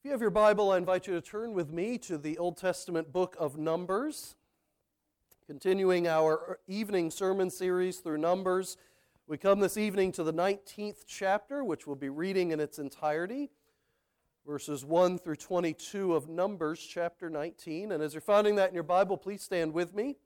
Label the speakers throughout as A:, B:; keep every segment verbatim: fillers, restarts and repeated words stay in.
A: If you have your Bible, I invite you to turn with me to the Old Testament book of Numbers. Continuing our evening sermon series through Numbers, we come this evening to the nineteenth chapter, which we'll be reading in its entirety, verses one through twenty-two of Numbers chapter nineteen. And as you're finding that in your Bible, please stand with me.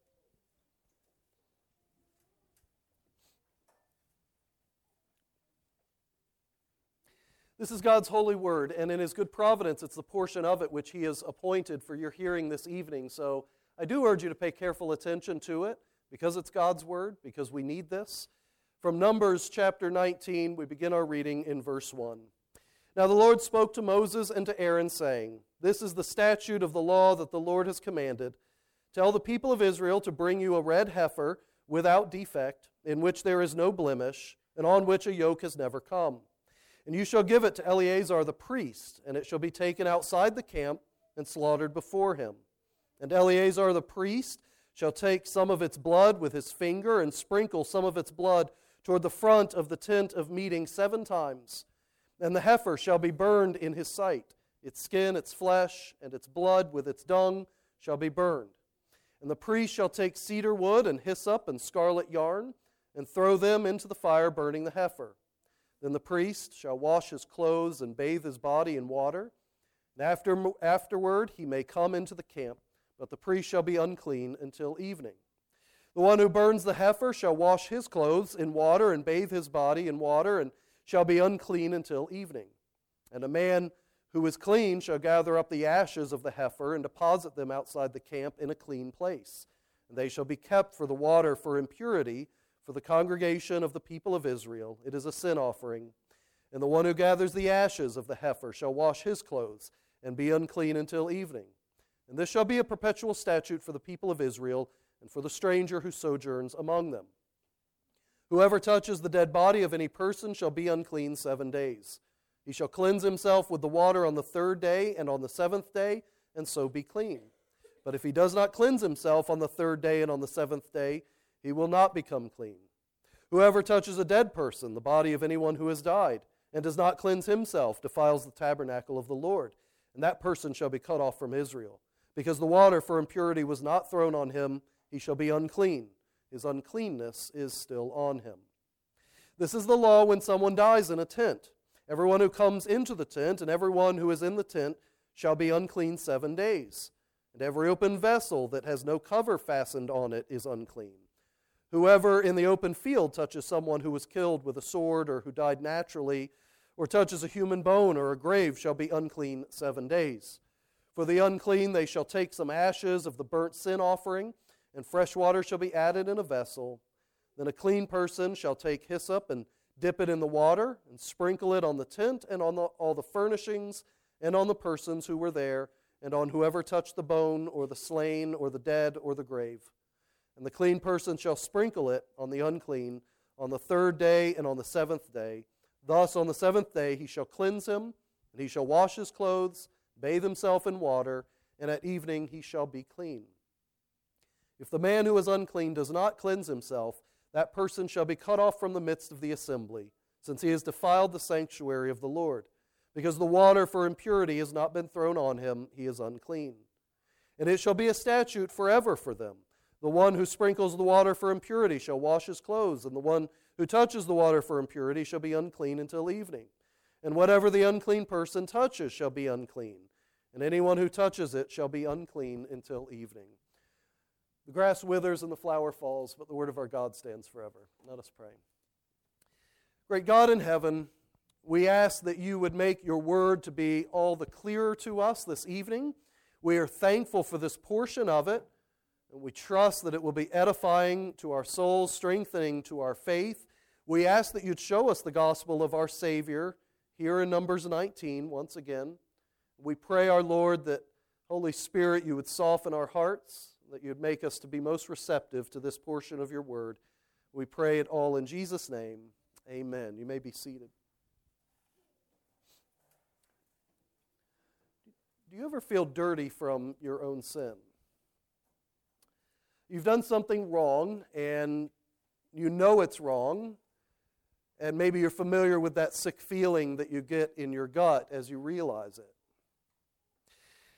A: This is God's holy word, and in His good providence, it's the portion of it which He has appointed for your hearing this evening. So I do urge you to pay careful attention to it, because it's God's word, because we need this. From Numbers chapter nineteen, we begin our reading in verse one. Now the Lord spoke to Moses and to Aaron, saying, This is the statute of the law that the Lord has commanded. Tell the people of Israel to bring you a red heifer without defect, in which there is no blemish, and on which a yoke has never come. And you shall give it to Eleazar the priest, and it shall be taken outside the camp and slaughtered before him. And Eleazar the priest shall take some of its blood with his finger and sprinkle some of its blood toward the front of the tent of meeting seven times. And the heifer shall be burned in his sight. Its skin, its flesh, and its blood with its dung shall be burned. And the priest shall take cedar wood and hyssop and scarlet yarn and throw them into the fire, burning the heifer. Then the priest shall wash his clothes and bathe his body in water. And after, afterward he may come into the camp, but the priest shall be unclean until evening. The one who burns the heifer shall wash his clothes in water and bathe his body in water, and shall be unclean until evening. And a man who is clean shall gather up the ashes of the heifer and deposit them outside the camp in a clean place. And they shall be kept for the water for impurity, for the congregation of the people of Israel. It is a sin offering. And the one who gathers the ashes of the heifer shall wash his clothes and be unclean until evening. And this shall be a perpetual statute for the people of Israel and for the stranger who sojourns among them. Whoever touches the dead body of any person shall be unclean seven days. He shall cleanse himself with the water on the third day and on the seventh day, and so be clean. But if he does not cleanse himself on the third day and on the seventh day, he will not become clean. Whoever touches a dead person, the body of anyone who has died, and does not cleanse himself, defiles the tabernacle of the Lord, and that person shall be cut off from Israel. Because the water for impurity was not thrown on him, he shall be unclean. His uncleanness is still on him. This is the law when someone dies in a tent. Everyone who comes into the tent and everyone who is in the tent shall be unclean seven days. And every open vessel that has no cover fastened on it is unclean. Whoever in the open field touches someone who was killed with a sword or who died naturally, or touches a human bone or a grave shall be unclean seven days. For the unclean they shall take some ashes of the burnt sin offering, and fresh water shall be added in a vessel. Then a clean person shall take hyssop and dip it in the water, and sprinkle it on the tent and on the, all the furnishings, and on the persons who were there, and on whoever touched the bone or the slain or the dead or the grave. And the clean person shall sprinkle it on the unclean on the third day and on the seventh day. Thus on the seventh day he shall cleanse him, and he shall wash his clothes, bathe himself in water, and at evening he shall be clean. If the man who is unclean does not cleanse himself, that person shall be cut off from the midst of the assembly, since he has defiled the sanctuary of the Lord. Because the water for impurity has not been thrown on him, he is unclean. And it shall be a statute forever for them. The one who sprinkles the water for impurity shall wash his clothes, and the one who touches the water for impurity shall be unclean until evening. And whatever the unclean person touches shall be unclean, and anyone who touches it shall be unclean until evening. The grass withers and the flower falls, but the word of our God stands forever. Let us pray. Great God in heaven, we ask that you would make your word to be all the clearer to us this evening. We are thankful for this portion of it, and we trust that it will be edifying to our souls, strengthening to our faith. We ask that you'd show us the gospel of our Savior here in Numbers nineteen once again. We pray, our Lord, that Holy Spirit, you would soften our hearts, that you'd make us to be most receptive to this portion of your word. We pray it all in Jesus' name. Amen. You may be seated. Do you ever feel dirty from your own sin? You've done something wrong, and you know it's wrong, and maybe you're familiar with that sick feeling that you get in your gut as you realize it.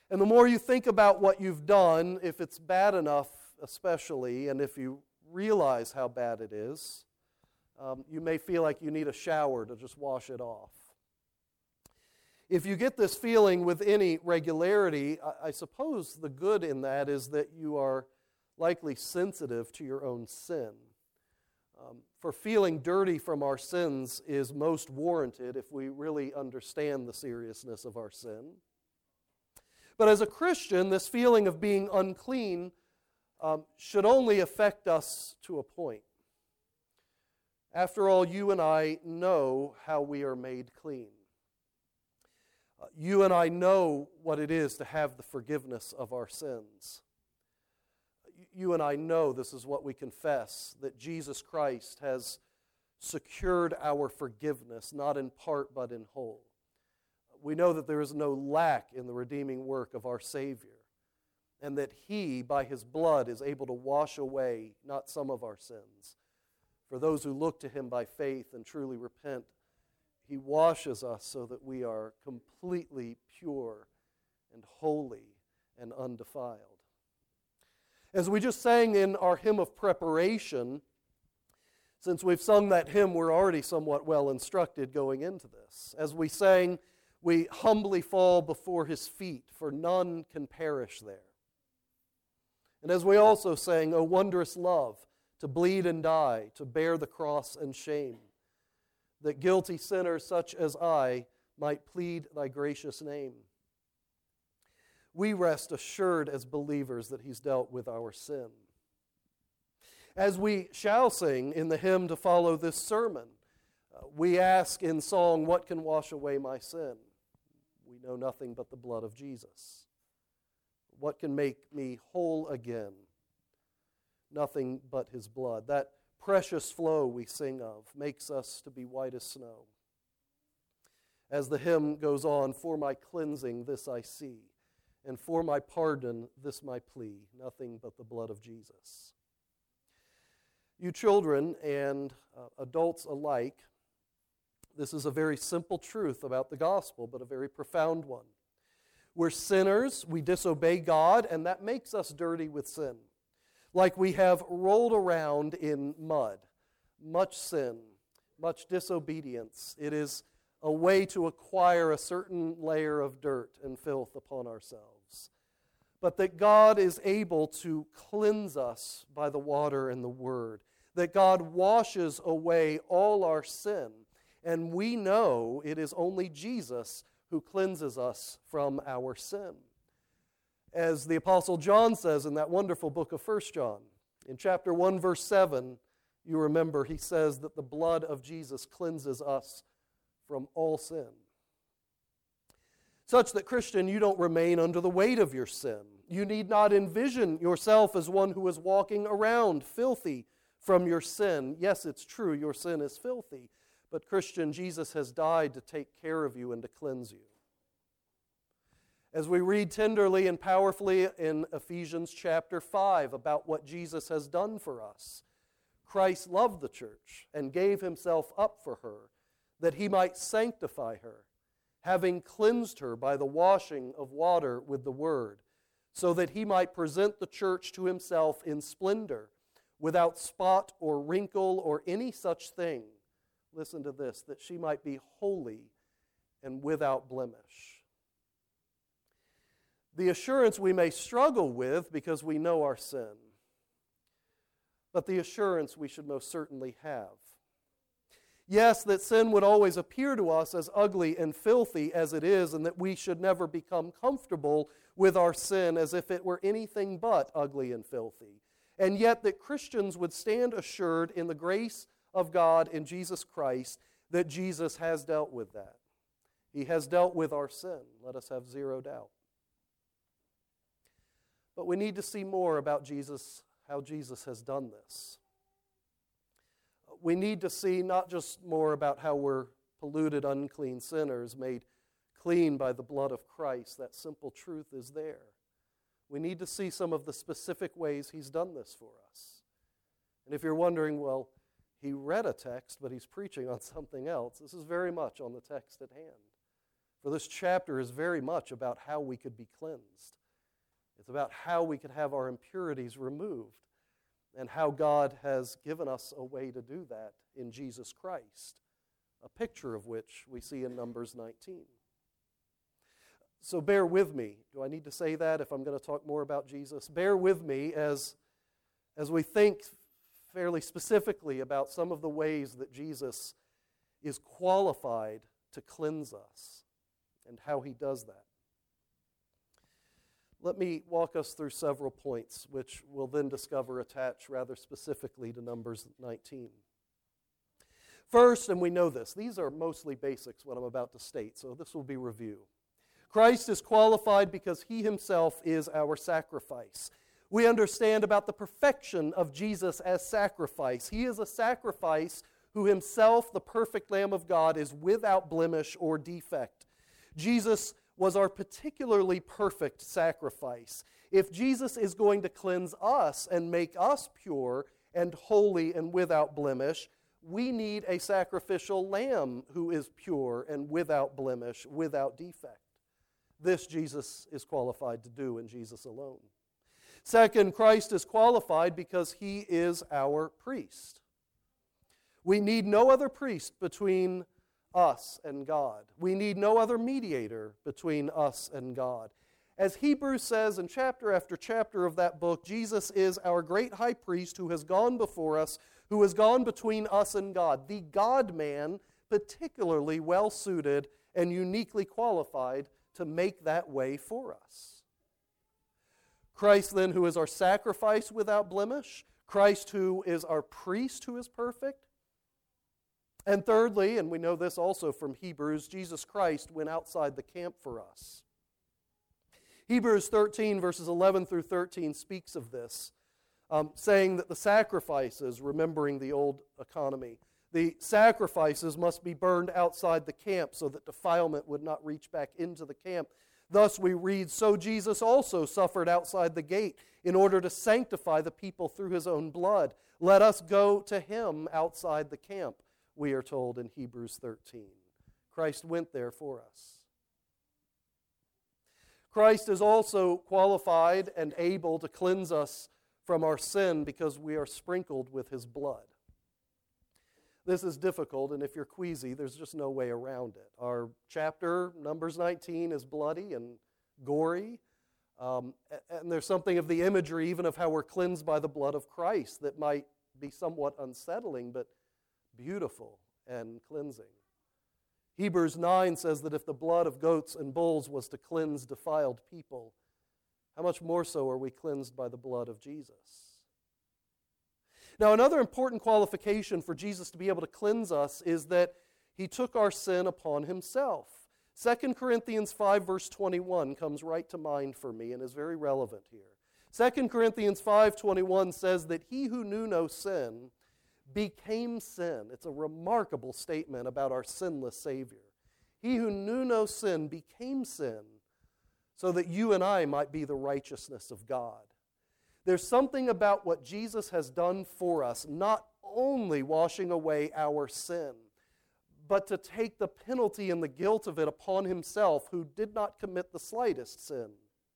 A: And the more you think about what you've done, if it's bad enough especially, and if you realize how bad it is, um, you may feel like you need a shower to just wash it off. If you get this feeling with any regularity, I, I suppose the good in that is that you are likely sensitive to your own sin. Um, for feeling dirty from our sins is most warranted if we really understand the seriousness of our sin. But as a Christian, this feeling of being unclean um, should only affect us to a point. After all, you and I know how we are made clean. Uh, you and I know what it is to have the forgiveness of our sins. You and I know, this is what we confess, that Jesus Christ has secured our forgiveness, not in part but in whole. We know that there is no lack in the redeeming work of our Savior, and that He, by His blood, is able to wash away not some of our sins. For those who look to Him by faith and truly repent, He washes us so that we are completely pure and holy and undefiled. As we just sang in our hymn of preparation, since we've sung that hymn, we're already somewhat well instructed going into this. As we sang, we humbly fall before His feet, for none can perish there. And as we also sang, O wondrous love, to bleed and die, to bear the cross and shame, that guilty sinners such as I might plead Thy gracious name. We rest assured as believers that He's dealt with our sin. As we shall sing in the hymn to follow this sermon, uh, we ask in song, what can wash away my sin? We know nothing but the blood of Jesus. What can make me whole again? Nothing but His blood. That precious flow we sing of makes us to be white as snow. As the hymn goes on, for my cleansing this I see, and for my pardon this my plea, nothing but the blood of Jesus. You children and uh, adults alike, this is a very simple truth about the gospel, but a very profound one. We're sinners, we disobey God, and that makes us dirty with sin. Like we have rolled around in mud, much sin, much disobedience. It is a way to acquire a certain layer of dirt and filth upon ourselves. But that God is able to cleanse us by the water and the Word. That God washes away all our sin. And we know it is only Jesus who cleanses us from our sin. As the Apostle John says in that wonderful book of First John, in chapter one, verse seven, you remember he says that the blood of Jesus cleanses us from all sin. Such that, Christian, you don't remain under the weight of your sin. You need not envision yourself as one who is walking around filthy from your sin. Yes, it's true, your sin is filthy. But, Christian, Jesus has died to take care of you and to cleanse you. As we read tenderly and powerfully in Ephesians chapter five about what Jesus has done for us, Christ loved the church and gave Himself up for her, that He might sanctify her, having cleansed her by the washing of water with the Word, so that He might present the church to Himself in splendor, without spot or wrinkle or any such thing. Listen to this, that she might be holy and without blemish. The assurance we may struggle with because we know our sin, but the assurance we should most certainly have. Yes, that sin would always appear to us as ugly and filthy as it is, and that we should never become comfortable with our sin as if it were anything but ugly and filthy. And yet that Christians would stand assured in the grace of God in Jesus Christ that Jesus has dealt with that. He has dealt with our sin. Let us have zero doubt. But we need to see more about Jesus, how Jesus has done this. We need to see not just more about how we're polluted, unclean sinners made clean by the blood of Christ. That simple truth is there. We need to see some of the specific ways He's done this for us. And if you're wondering, well, he read a text, but he's preaching on something else, this is very much on the text at hand. For this chapter is very much about how we could be cleansed. It's about how we could have our impurities removed and how God has given us a way to do that in Jesus Christ, a picture of which we see in Numbers nineteen. So bear with me. Do I need to say that if I'm going to talk more about Jesus? Bear with me as, as we think fairly specifically about some of the ways that Jesus is qualified to cleanse us and how he does that. Let me walk us through several points, which we'll then discover attach rather specifically to Numbers nineteen. First, and we know this, these are mostly basics, what I'm about to state, so this will be review. Christ is qualified because he himself is our sacrifice. We understand about the perfection of Jesus as sacrifice. He is a sacrifice who himself, the perfect Lamb of God, is without blemish or defect. Jesus was our particularly perfect sacrifice. If Jesus is going to cleanse us and make us pure and holy and without blemish, we need a sacrificial lamb who is pure and without blemish, without defect. This Jesus is qualified to do, and Jesus alone. Second, Christ is qualified because he is our priest. We need no other priest between us and God. We need no other mediator between us and God. As Hebrews says in chapter after chapter of that book, Jesus is our great high priest who has gone before us, who has gone between us and God. The God-man, particularly well-suited and uniquely qualified to make that way for us. Christ then, who is our sacrifice without blemish. Christ who is our priest who is perfect. And thirdly, and we know this also from Hebrews, Jesus Christ went outside the camp for us. Hebrews thirteen, verses eleven through thirteen speaks of this, um, saying that the sacrifices, remembering the old economy, the sacrifices must be burned outside the camp so that defilement would not reach back into the camp. Thus we read, so Jesus also suffered outside the gate in order to sanctify the people through his own blood. Let us go to him outside the camp, we are told in Hebrews thirteen. Christ went there for us. Christ is also qualified and able to cleanse us from our sin because we are sprinkled with his blood. This is difficult, and if you're queasy, there's just no way around it. Our chapter, Numbers nineteen, is bloody and gory, um, and there's something of the imagery even of how we're cleansed by the blood of Christ that might be somewhat unsettling, but beautiful and cleansing. Hebrews nine says that if the blood of goats and bulls was to cleanse defiled people, how much more so are we cleansed by the blood of Jesus? Now, another important qualification for Jesus to be able to cleanse us is that he took our sin upon himself. Second Corinthians five, verse twenty-one comes right to mind for me and is very relevant here. Second Corinthians five twenty-one says that he who knew no sin became sin. It's a remarkable statement about our sinless Savior. He who knew no sin became sin so that you and I might be the righteousness of God. There's something about what Jesus has done for us, not only washing away our sin, but to take the penalty and the guilt of it upon himself, who did not commit the slightest sin.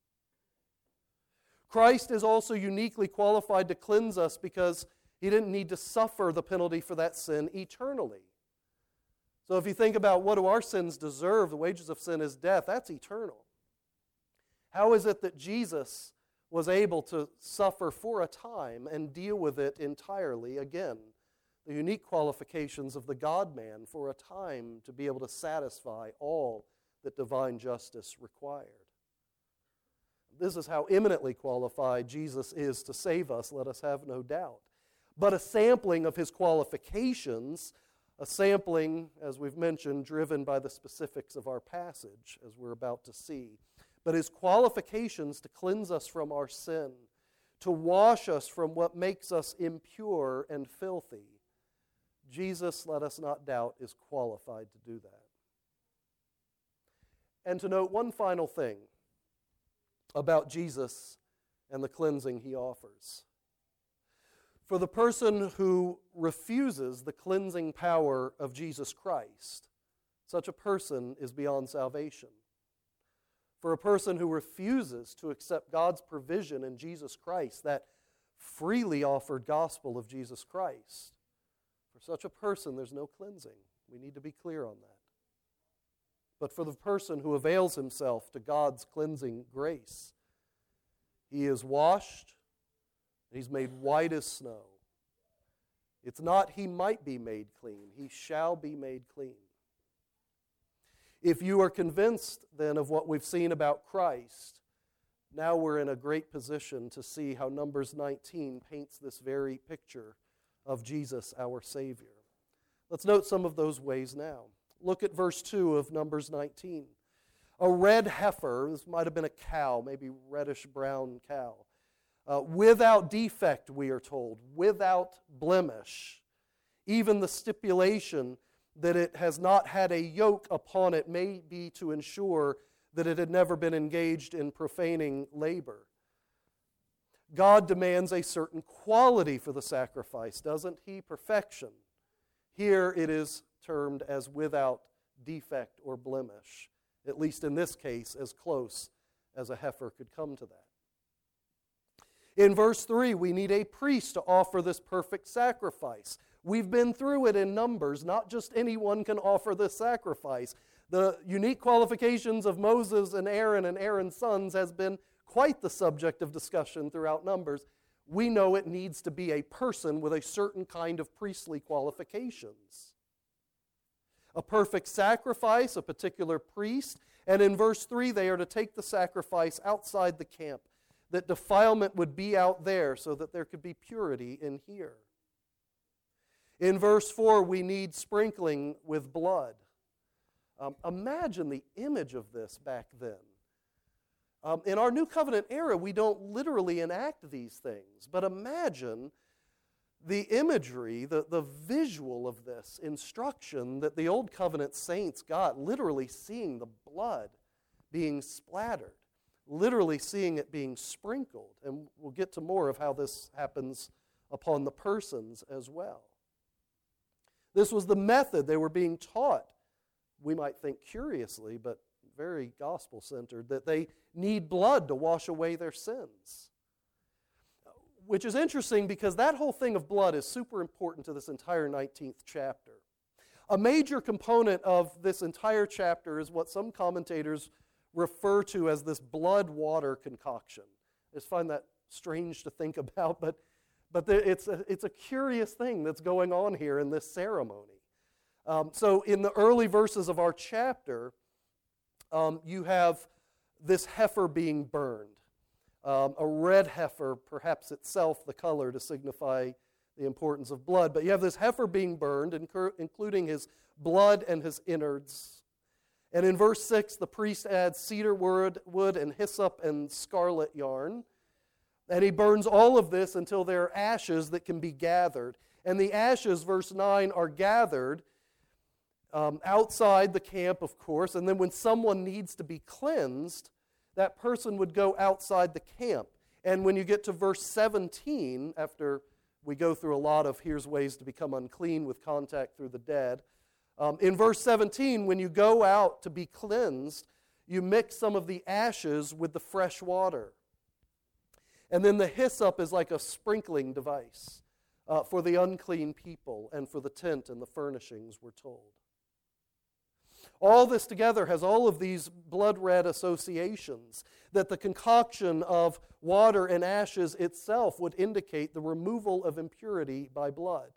A: Christ is also uniquely qualified to cleanse us because he didn't need to suffer the penalty for that sin eternally. So if you think about what do our sins deserve, the wages of sin is death, that's eternal. How is it that Jesus was able to suffer for a time and deal with it entirely? Again, the unique qualifications of the God-man for a time to be able to satisfy all that divine justice required. This is how eminently qualified Jesus is to save us, let us have no doubt. But a sampling of his qualifications, a sampling, as we've mentioned, driven by the specifics of our passage, as we're about to see. But his qualifications to cleanse us from our sin, to wash us from what makes us impure and filthy, Jesus, let us not doubt, is qualified to do that. And to note one final thing about Jesus and the cleansing he offers. For the person who refuses the cleansing power of Jesus Christ, such a person is beyond salvation. For a person who refuses to accept God's provision in Jesus Christ, that freely offered gospel of Jesus Christ, for such a person there's no cleansing. We need to be clear on that. But for the person who avails himself to God's cleansing grace, he is washed, and he's made white as snow. It's not he might be made clean, he shall be made clean. If you are convinced then of what we've seen about Christ, now we're in a great position to see how Numbers nineteen paints this very picture of Jesus, our Savior. Let's note some of those ways now. Look at verse two of Numbers nineteen. A red heifer, this might have been a cow, maybe reddish-brown cow, uh, without defect, we are told, without blemish. Even the stipulation that it has not had a yoke upon it may be to ensure that it had never been engaged in profaning labor. God demands a certain quality for the sacrifice, doesn't He? Perfection. Here it is termed as without defect or blemish, at least in this case, as close as a heifer could come to that. In verse three, we need a priest to offer this perfect sacrifice. We've been through it in Numbers. Not just anyone can offer this sacrifice. The unique qualifications of Moses and Aaron and Aaron's sons has been quite the subject of discussion throughout Numbers. We know it needs to be a person with a certain kind of priestly qualifications. A perfect sacrifice, a particular priest, and in verse three they are to take the sacrifice outside the camp, that defilement would be out there so that there could be purity in here. In verse four, we need sprinkling with blood. Um, imagine the image of this back then. Um, in our New Covenant era, we don't literally enact these things, but imagine the imagery, the, the visual of this instruction that the Old Covenant saints got, literally seeing the blood being splattered, literally seeing it being sprinkled. And we'll get to more of how this happens upon the persons as well. This was the method they were being taught. We might think curiously, but very gospel-centered, that they need blood to wash away their sins. Which is interesting because that whole thing of blood is super important to this entire nineteenth chapter. A major component of this entire chapter is what some commentators refer to as this blood-water concoction. I just find that strange to think about, but But it's a, it's a curious thing that's going on here in this ceremony. Um, so in the early verses of our chapter, um, you have this heifer being burned. Um, a red heifer, perhaps itself the color to signify the importance of blood. But you have this heifer being burned, incur- including his blood and his innards. And in verse six, the priest adds cedar wood, wood and hyssop and scarlet yarn. And he burns all of this until there are ashes that can be gathered. And the ashes, verse nine, are gathered um, outside the camp, of course. And then when someone needs to be cleansed, that person would go outside the camp. And when you get to verse seventeen, after we go through a lot of here's ways to become unclean with contact through the dead, um, in verse seventeen, when you go out to be cleansed, you mix some of the ashes with the fresh water. And then the hyssop is like a sprinkling device uh, for the unclean people and for the tent and the furnishings, we're told. All this together has all of these blood-red associations that the concoction of water and ashes itself would indicate the removal of impurity by blood.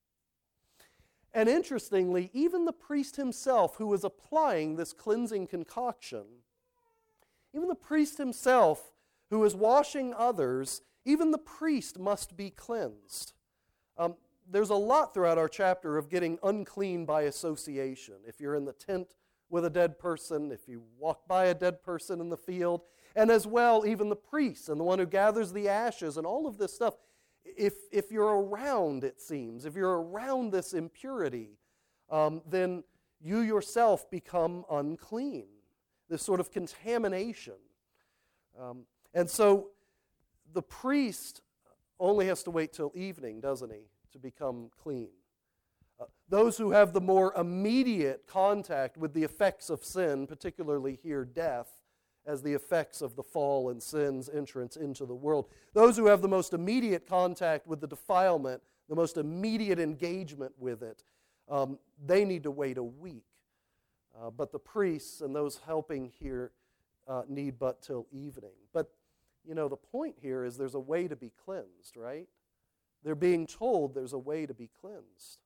A: And interestingly, even the priest himself who was applying this cleansing concoction, even the priest himself who is washing others, even the priest must be cleansed. Um, there's a lot throughout our chapter of getting unclean by association. If you're in the tent with a dead person, if you walk by a dead person in the field, and as well even the priest and the one who gathers the ashes and all of this stuff. If, if you're around, it seems, if you're around this impurity, um, then you yourself become unclean. This sort of contamination. Um, And so the priest only has to wait till evening, doesn't he, to become clean. Uh, those who have the more immediate contact with the effects of sin, particularly here death, as the effects of the fall and sin's entrance into the world. Those who have the most immediate contact with the defilement, the most immediate engagement with it, um, they need to wait a week. Uh, but the priests and those helping here uh, need but till evening. But, you know, the point here is there's a way to be cleansed, right? They're being told there's a way to be cleansed.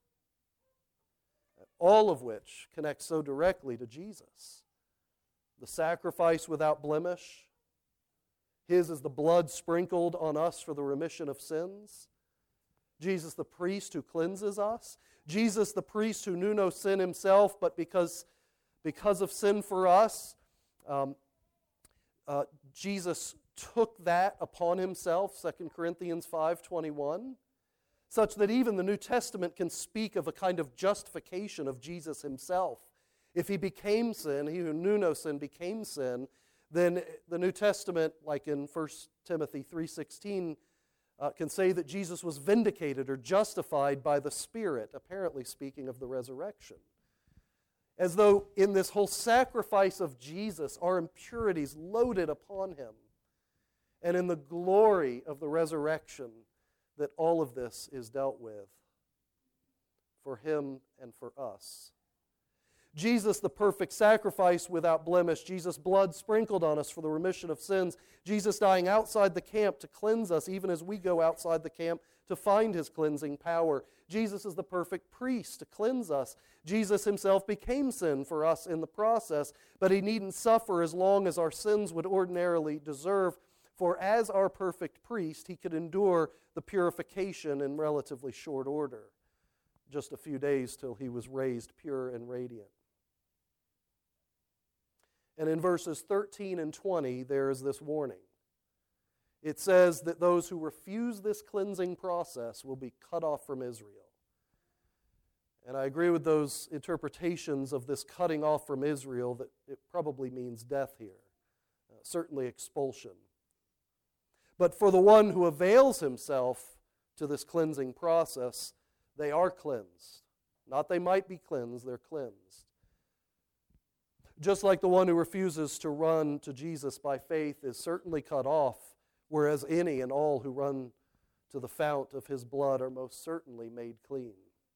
A: All of which connects so directly to Jesus. The sacrifice without blemish. His is the blood sprinkled on us for the remission of sins. Jesus the priest who cleanses us. Jesus the priest who knew no sin himself, but because, because of sin for us, um, uh, Jesus took that upon himself, Second Corinthians five twenty-one, such that even the New Testament can speak of a kind of justification of Jesus himself. If he became sin, he who knew no sin became sin, then the New Testament, like in First Timothy three sixteen, uh, can say that Jesus was vindicated or justified by the Spirit, apparently speaking of the resurrection. As though in this whole sacrifice of Jesus, our impurities loaded upon him, and in the glory of the resurrection, that all of this is dealt with for him and for us. Jesus, the perfect sacrifice without blemish. Jesus' blood sprinkled on us for the remission of sins. Jesus dying outside the camp to cleanse us, even as we go outside the camp to find his cleansing power. Jesus is the perfect priest to cleanse us. Jesus himself became sin for us in the process, but he needn't suffer as long as our sins would ordinarily deserve. For as our perfect priest, he could endure the purification in relatively short order. Just a few days till he was raised pure and radiant. And in verses thirteen and twenty, there is this warning. It says that those who refuse this cleansing process will be cut off from Israel. And I agree with those interpretations of this cutting off from Israel that it probably means death here, uh, certainly expulsion. But for the one who avails himself to this cleansing process, they are cleansed. Not they might be cleansed, they're cleansed. Just like the one who refuses to run to Jesus by faith is certainly cut off, whereas any and all who run to the fount of his blood are most certainly made clean.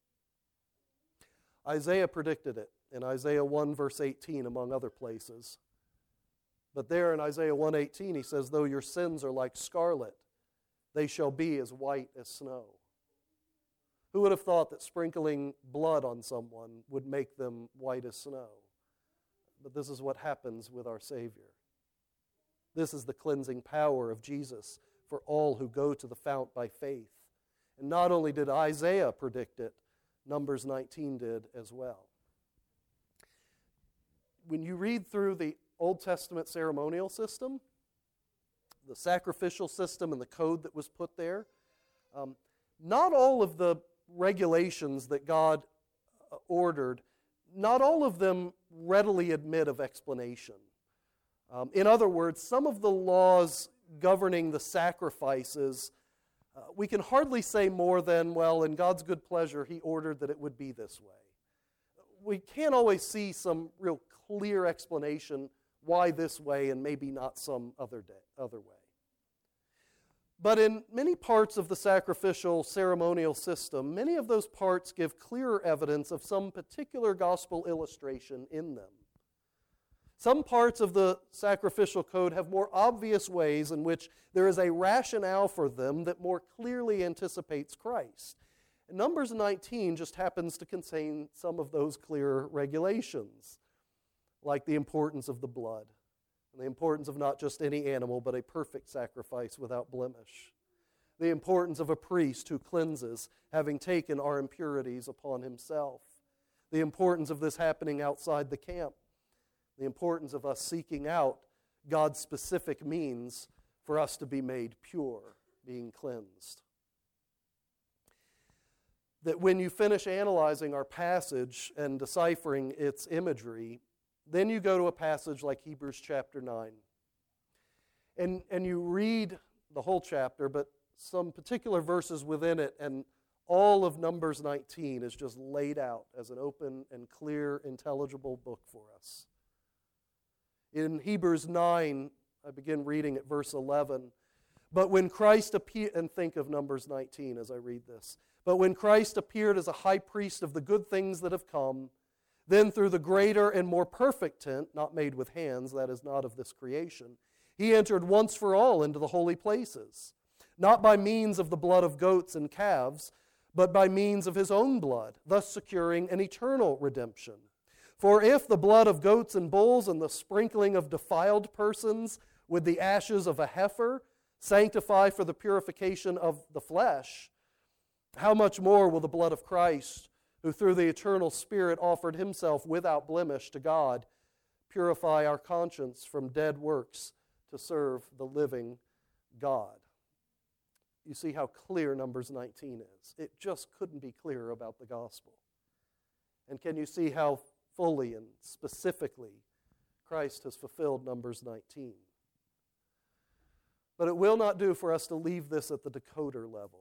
A: Isaiah predicted it in Isaiah one verse eighteen, among other places. But there in Isaiah one eighteen, he says, though your sins are like scarlet, they shall be as white as snow. Who would have thought that sprinkling blood on someone would make them white as snow? But this is what happens with our Savior. This is the cleansing power of Jesus for all who go to the fount by faith. And not only did Isaiah predict it, Numbers nineteen did as well. When you read through the Old Testament ceremonial system, the sacrificial system and the code that was put there, um, not all of the regulations that God ordered, not all of them readily admit of explanation. Um, in other words, some of the laws governing the sacrifices, uh, we can hardly say more than, well, in God's good pleasure, he ordered that it would be this way. We can't always see some real clear explanation why this way and maybe not some other day, other way. But in many parts of the sacrificial ceremonial system, many of those parts give clearer evidence of some particular gospel illustration in them. Some parts of the sacrificial code have more obvious ways in which there is a rationale for them that more clearly anticipates Christ. And Numbers nineteen just happens to contain some of those clearer regulations, like the importance of the blood, and the importance of not just any animal, but a perfect sacrifice without blemish. The importance of a priest who cleanses, having taken our impurities upon himself. The importance of this happening outside the camp. The importance of us seeking out God's specific means for us to be made pure, being cleansed. That when you finish analyzing our passage and deciphering its imagery, then you go to a passage like Hebrews chapter nine. And, and you read the whole chapter, but some particular verses within it, and All of Numbers nineteen is just laid out as an open and clear, intelligible book for us. In Hebrews nine, I begin reading at verse eleven. But when Christ appeared, and think of Numbers nineteen as I read this. But when Christ appeared as a high priest of the good things that have come, then through the greater and more perfect tent, not made with hands, that is not of this creation, he entered once for all into the holy places, not by means of the blood of goats and calves, but by means of his own blood, thus securing an eternal redemption. For if the blood of goats and bulls and the sprinkling of defiled persons with the ashes of a heifer sanctify for the purification of the flesh, how much more will the blood of Christ, who through the eternal Spirit offered himself without blemish to God, purify our conscience from dead works to serve the living God. You see how clear Numbers nineteen is. It just couldn't be clearer about the gospel. And can you see how fully and specifically Christ has fulfilled Numbers nineteen? But it will not do for us to leave this at the decoder level.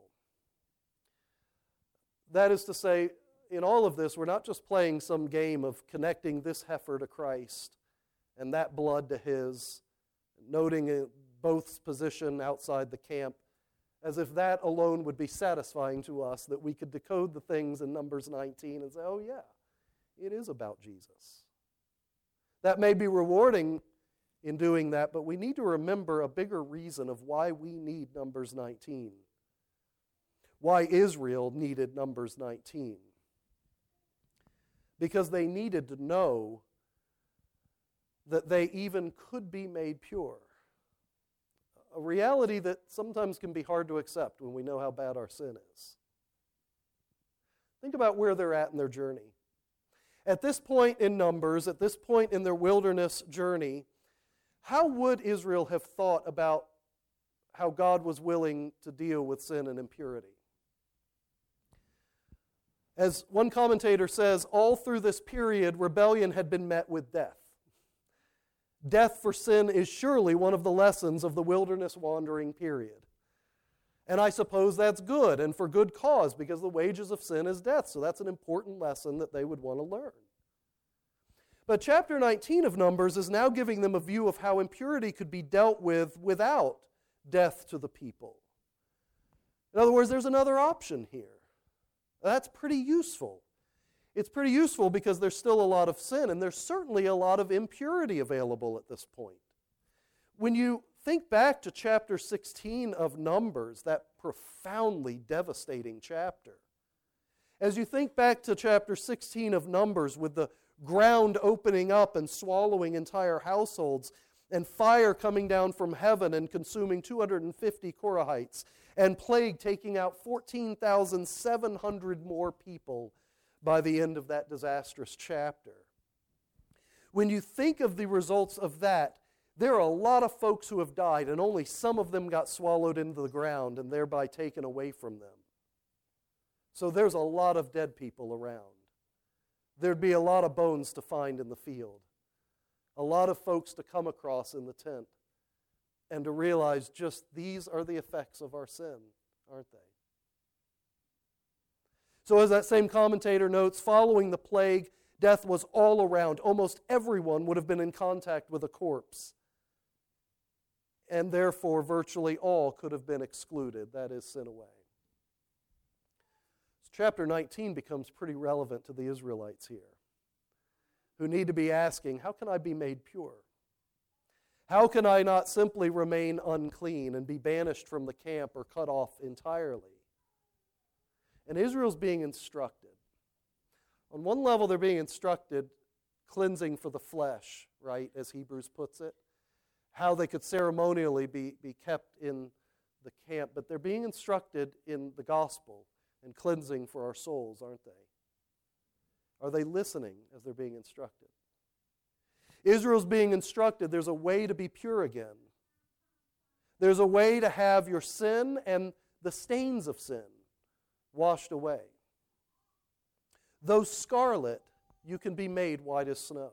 A: That is to say, in all of this, we're not just playing some game of connecting this heifer to Christ and that blood to his, noting both's position outside the camp, as if that alone would be satisfying to us, that we could decode the things in Numbers nineteen and say, oh yeah, it is about Jesus. That may be rewarding in doing that, but we need to remember a bigger reason of why we need Numbers nineteen. Why Israel needed Numbers nineteen. Because they needed to know that they even could be made pure. A reality that sometimes can be hard to accept when we know how bad our sin is. Think about where they're at in their journey. At this point in Numbers, at this point in their wilderness journey, how would Israel have thought about how God was willing to deal with sin and impurity? As one commentator says, all through this period, rebellion had been met with death. Death for sin is surely one of the lessons of the wilderness wandering period. And I suppose that's good, and for good cause, because the wages of sin is death. So that's an important lesson that they would want to learn. But chapter nineteen of Numbers is now giving them a view of how impurity could be dealt with without death to the people. In other words, there's another option here. That's pretty useful. It's pretty useful because there's still a lot of sin, and there's certainly a lot of impurity available at this point. When you think back to chapter sixteen of Numbers, that profoundly devastating chapter, as you think back to chapter sixteen of Numbers with the ground opening up and swallowing entire households, and fire coming down from heaven and consuming two hundred fifty Korahites, and plague taking out fourteen thousand seven hundred more people by the end of that disastrous chapter. When you think of the results of that, there are a lot of folks who have died, and only some of them got swallowed into the ground and thereby taken away from them. So there's a lot of dead people around. There'd be a lot of bones to find in the field, a lot of folks to come across in the tent, and to realize just these are the effects of our sin, aren't they? So as that same commentator notes, following the plague, death was all around. Almost everyone would have been in contact with a corpse. And therefore, virtually all could have been excluded, that is, sent away. So chapter nineteen becomes pretty relevant to the Israelites here, who need to be asking, how can I be made pure? How can I not simply remain unclean and be banished from the camp or cut off entirely? And Israel's being instructed. On one level, they're being instructed cleansing for the flesh, right, as Hebrews puts it. How they could ceremonially be, be kept in the camp. But they're being instructed in the gospel and cleansing for our souls, aren't they? Are they listening as they're being instructed? Israel's being instructed there's a way to be pure again. There's a way to have your sin and the stains of sin washed away. Though scarlet, you can be made white as snow.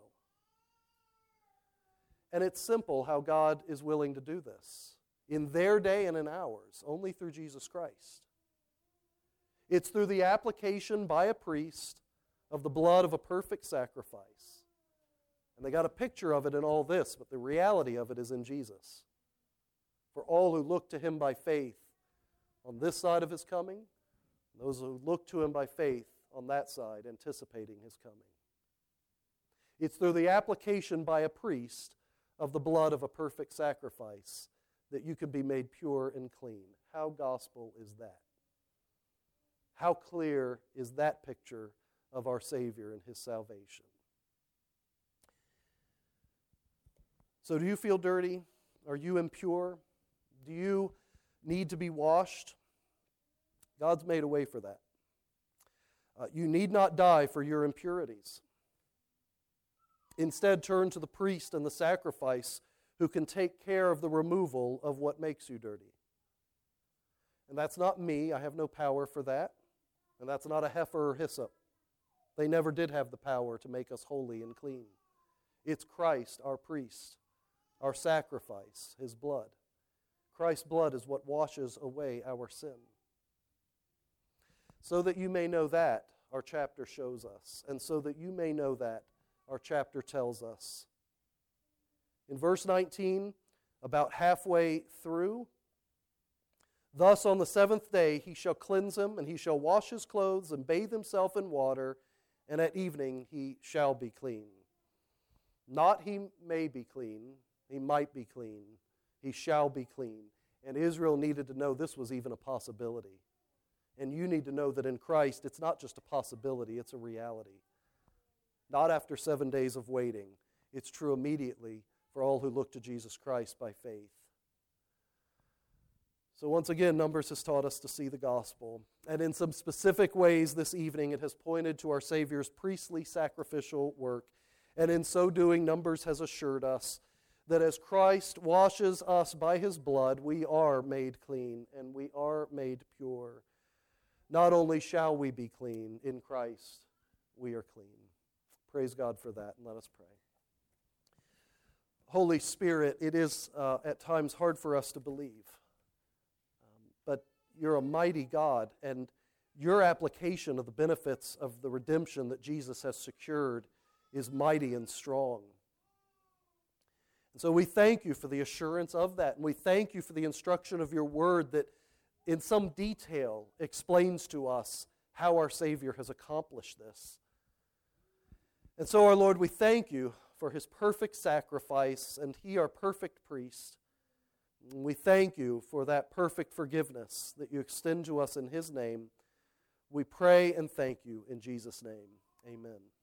A: And it's simple how God is willing to do this. In their day and in ours, only through Jesus Christ. It's through the application by a priest of the blood of a perfect sacrifice. And they got a picture of it in all this, but the reality of it is in Jesus. For all who look to Him by faith on this side of His coming, and those who look to Him by faith on that side, anticipating His coming. It's through the application by a priest of the blood of a perfect sacrifice that you can be made pure and clean. How gospel is that? How clear is that picture of our Savior and His salvation? So do you feel dirty? Are you impure? Do you need to be washed? God's made a way for that. Uh, you need not die for your impurities. Instead, turn to the priest and the sacrifice who can take care of the removal of what makes you dirty. And that's not me. I have no power for that. And that's not a heifer or hyssop. They never did have the power to make us holy and clean. It's Christ, our priest, our sacrifice, His blood. Christ's blood is what washes away our sin. So that you may know that, our chapter shows us. And so that you may know that, our chapter tells us. In verse nineteen, about halfway through, thus on the seventh day he shall cleanse him, and he shall wash his clothes and bathe himself in water, and at evening he shall be clean. Not he may be clean, he might be clean, he shall be clean. And Israel needed to know this was even a possibility. And you need to know that in Christ it's not just a possibility, it's a reality. Not after seven days of waiting. It's true immediately for all who look to Jesus Christ by faith. So once again, Numbers has taught us to see the gospel. And in some specific ways this evening, it has pointed to our Savior's priestly sacrificial work. And in so doing, Numbers has assured us that as Christ washes us by His blood, we are made clean and we are made pure. Not only shall we be clean, in Christ we are clean. Praise God for that, and let us pray. Holy Spirit, it is uh, at times hard for us to believe, um, but You're a mighty God, and Your application of the benefits of the redemption that Jesus has secured is mighty and strong. And so we thank You for the assurance of that, and we thank You for the instruction of Your Word that in some detail explains to us how our Savior has accomplished this. And so, our Lord, we thank You for His perfect sacrifice, and He, our perfect priest. And we thank You for that perfect forgiveness that You extend to us in His name. We pray and thank You in Jesus' name. Amen.